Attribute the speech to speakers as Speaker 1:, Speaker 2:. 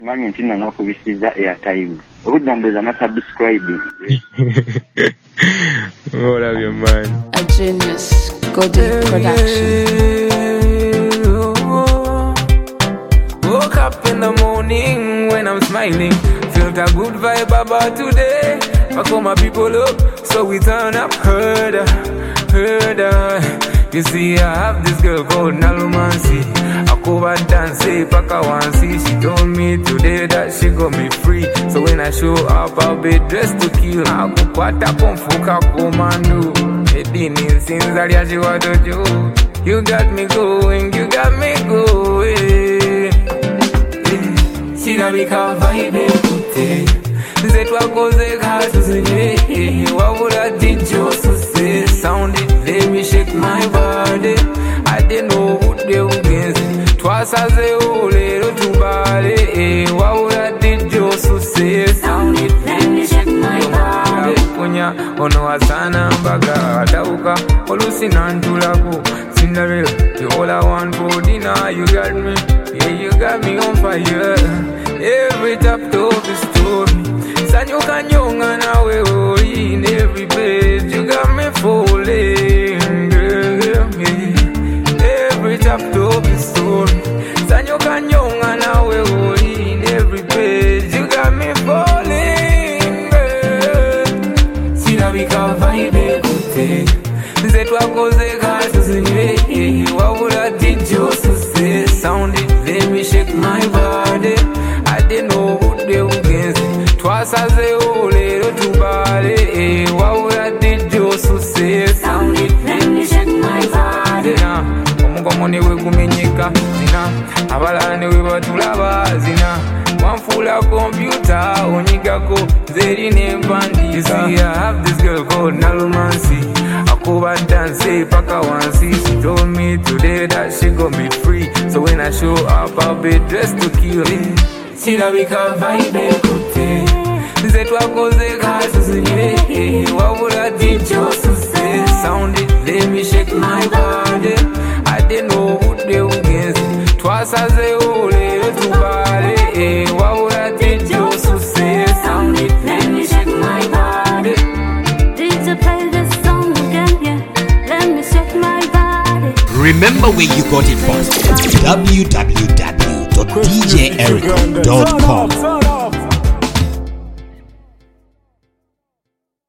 Speaker 1: Mani ntina nakubisiza airtime. Obudambuza na subscribe.
Speaker 2: Oh, love you, man.
Speaker 3: A genius, Goody production.
Speaker 4: Woke up in the morning when I'm smiling. Felt a good vibe about today. I call my people up, so we turn up. Heard her. You see, I have this girl called Nalumansi. I go and dance, Paka Wansi. She told me today that she got me free. So when I show up, I'll be dressed to kill. I go pata pomfuka komando. Edini since I she want to do. You got me going, you got me going. She da bika vibe kute. Zetwa koze kasu zinye. What would I teach you to say? Sound it, let me shake my body. I didn't know what they would get. Twice as a whole little too body. What would I teach you to say? Sound it, let me shake my body. Punya, ono asana baga. Dauka, olusina ntulaku. Cinderella, you all I want for dinner. You got me, yeah, you got me on fire. Every top to the story. Sanyo kanyonga nawe oi in every page. You got me falling, girl. Every chapter of the story. Sanyo kanyonga nawe oi in every page. You got me falling, girl. Sina bika vibe kute. Zetwa koze kasu zinye. What would I teach you to say? Sound it, let me shake my body. I didn't know what they would get. Twice as a whole little too body. What would I did you to say? Sound it, let me shake my body. Omukomone we kumenyeka zina. Abalane we batulaba zina. One full of computer onigako zerine bandi. You see, I have this girl called Nalumansi. I go and dance, Paka Wansi. She told me today that she got me free. So when I show up, I'll be dressed to kill. Sina bika vibe kute. Zetwa koze kasu zinye. What would I teach you to say? Sound it, let me shake my body. I didn't know what they would get. Twice as a whole little body. What would I teach you to say? Sound it, let me shake my body.
Speaker 5: Did you play this song again? Yeah, let me shake my body.
Speaker 6: Remember where you got it from. www.djericom.com